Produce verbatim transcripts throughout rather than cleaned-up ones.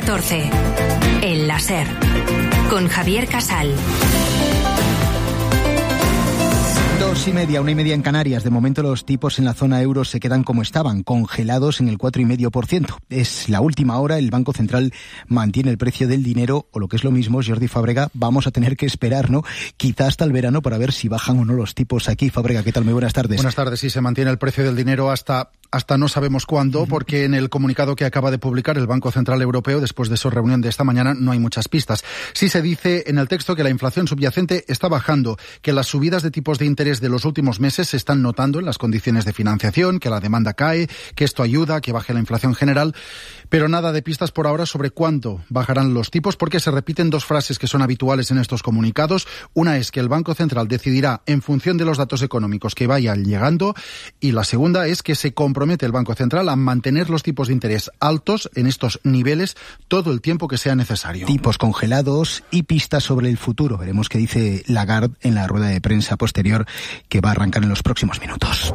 catorce. El láser. Con Javier Casal. Dos y media, una y media en Canarias. De momento los tipos en la zona euro se quedan como estaban, congelados en el cuatro coma cinco por ciento. Es la última hora, el Banco Central mantiene el precio del dinero, o lo que es lo mismo, Jordi Fábrega, vamos a tener que esperar, ¿no? Quizá hasta el verano para ver si bajan o no los tipos aquí. Fábrega, ¿qué tal? Muy buenas tardes. Buenas tardes, sí, se mantiene el precio del dinero hasta... Hasta no sabemos cuándo, porque en el comunicado que acaba de publicar el Banco Central Europeo, después de su reunión de esta mañana, no hay muchas pistas. Sí se dice en el texto que la inflación subyacente está bajando, que las subidas de tipos de interés de los últimos meses se están notando en las condiciones de financiación, que la demanda cae, que esto ayuda a que baje la inflación general, pero nada de pistas por ahora sobre cuánto bajarán los tipos, porque se repiten dos frases que son habituales en estos comunicados. Una es que el Banco Central decidirá en función de los datos económicos que vayan llegando, y la segunda es que se compromete el Banco Central a mantener los tipos de interés altos en estos niveles todo el tiempo que sea necesario. Tipos congelados y pistas sobre el futuro. Veremos qué dice Lagarde en la rueda de prensa posterior que va a arrancar en los próximos minutos.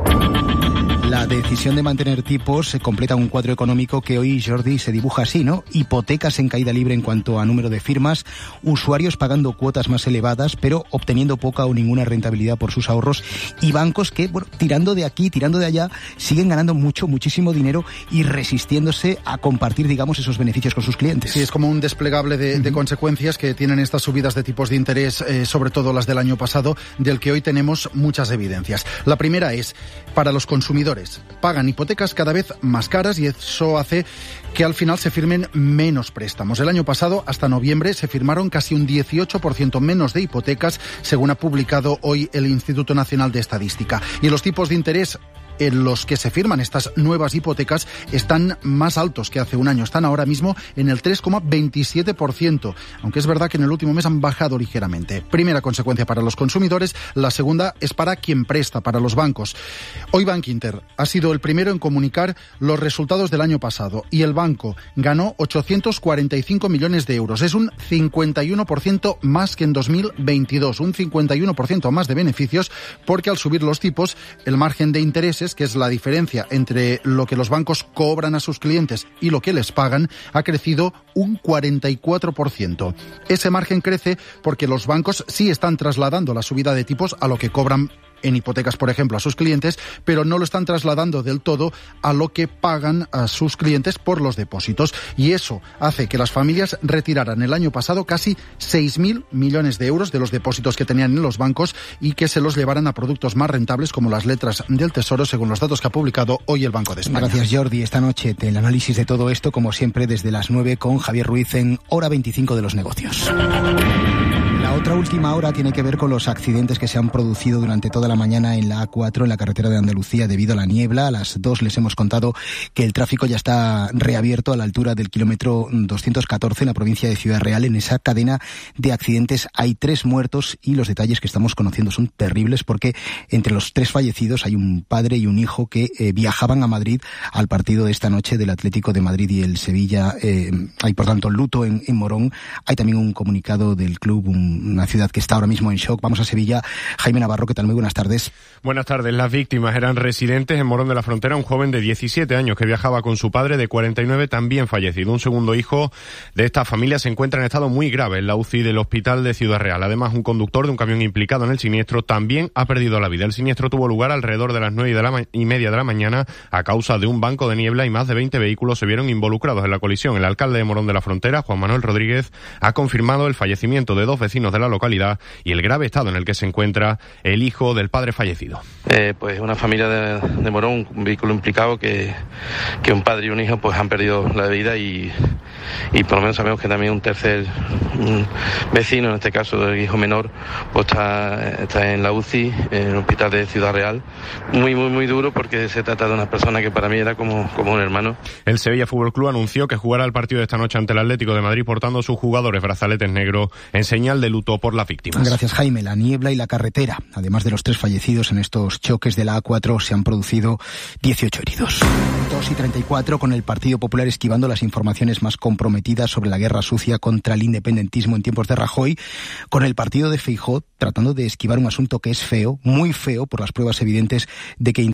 La decisión de mantener tipos se completa un cuadro económico que hoy, Jordi, se dibuja así, ¿no? Hipotecas en caída libre en cuanto a número de firmas, usuarios pagando cuotas más elevadas, pero obteniendo poca o ninguna rentabilidad por sus ahorros, y bancos que, bueno, tirando de aquí, tirando de allá, siguen ganando mucho, muchísimo dinero y resistiéndose a compartir, digamos, esos beneficios con sus clientes. Sí, es como un desplegable de, uh-huh. de consecuencias que tienen estas subidas de tipos de interés, eh, sobre todo las del año pasado, del que hoy tenemos muchas evidencias. La primera es, para los consumidores, pagan hipotecas cada vez más caras y eso hace que al final se firmen menos préstamos. El año pasado, hasta noviembre, se firmaron casi un dieciocho por ciento menos de hipotecas, según ha publicado hoy el Instituto Nacional de Estadística. Y los tipos de interés en los que se firman estas nuevas hipotecas están más altos que hace un año. Están ahora mismo en el tres coma veintisiete por ciento, aunque es verdad que en el último mes han bajado ligeramente. Primera consecuencia para los consumidores. La segunda es para quien presta, para los bancos. Hoy Bankinter ha sido el primero en comunicar los resultados del año pasado y el banco ganó ochocientos cuarenta y cinco millones de euros. Es un cincuenta y uno por ciento más que en dos mil veintidós, un cincuenta y uno por ciento más de beneficios, porque al subir los tipos, el margen de intereses, que es la diferencia entre lo que los bancos cobran a sus clientes y lo que les pagan, ha crecido un cuarenta y cuatro por ciento. Ese margen crece porque los bancos sí están trasladando la subida de tipos a lo que cobran en hipotecas, por ejemplo, a sus clientes, pero no lo están trasladando del todo a lo que pagan a sus clientes por los depósitos. Y eso hace que las familias retiraran el año pasado casi seis mil millones de euros de los depósitos que tenían en los bancos y que se los llevaran a productos más rentables como las letras del Tesoro, según los datos que ha publicado hoy el Banco de España. Gracias, Jordi. Esta noche el análisis de todo esto, como siempre, desde las nueve con Javier Ruiz en Hora veinticinco de los Negocios. La otra última hora tiene que ver con los accidentes que se han producido durante toda la mañana en la A cuatro, en la carretera de Andalucía, debido a la niebla. A las dos les hemos contado que el tráfico ya está reabierto a la altura del kilómetro doscientos catorce en la provincia de Ciudad Real. En esa cadena de accidentes hay tres muertos y los detalles que estamos conociendo son terribles, porque entre los tres fallecidos hay un padre y un hijo que eh, viajaban a Madrid al partido de esta noche del Atlético de Madrid y el Sevilla. Eh, hay, por tanto, luto en, en Morón. Hay también un comunicado del club, un una ciudad que está ahora mismo en shock. Vamos a Sevilla. Jaime Navarro, ¿qué tal? Muy buenas tardes. Buenas tardes. Las víctimas eran residentes en Morón de la Frontera. Un joven de diecisiete años que viajaba con su padre de cuarenta y nueve, también fallecido. Un segundo hijo de esta familia se encuentra en estado muy grave en la U C I del Hospital de Ciudad Real. Además, un conductor de un camión implicado en el siniestro también ha perdido la vida. El siniestro tuvo lugar alrededor de las nueve de la ma- y media de la mañana a causa de un banco de niebla y más de veinte vehículos se vieron involucrados en la colisión. El alcalde de Morón de la Frontera, Juan Manuel Rodríguez, ha confirmado el fallecimiento de dos vecinos de la localidad y el grave estado en el que se encuentra el hijo del padre fallecido. Eh, pues una familia de, de Morón, un vehículo implicado que, que un padre y un hijo pues han perdido la vida y, y por lo menos sabemos que también un tercer un vecino, en este caso el hijo menor, pues está, está en la U C I, en el hospital de Ciudad Real. Muy, muy, muy duro porque se trata de una persona que para mí era como, como un hermano. El Sevilla Fútbol Club anunció que jugará el partido de esta noche ante el Atlético de Madrid portando a sus jugadores brazaletes negros en señal de luto por las víctimas. Gracias, Jaime. La niebla y la carretera. Además de los tres fallecidos en estos choques de la A cuatro, se han producido dieciocho heridos. dos y treinta y cuatro, con el Partido Popular esquivando las informaciones más comprometidas sobre la guerra sucia contra el independentismo en tiempos de Rajoy, con el partido de Feijóo tratando de esquivar un asunto que es feo, muy feo, por las pruebas evidentes de que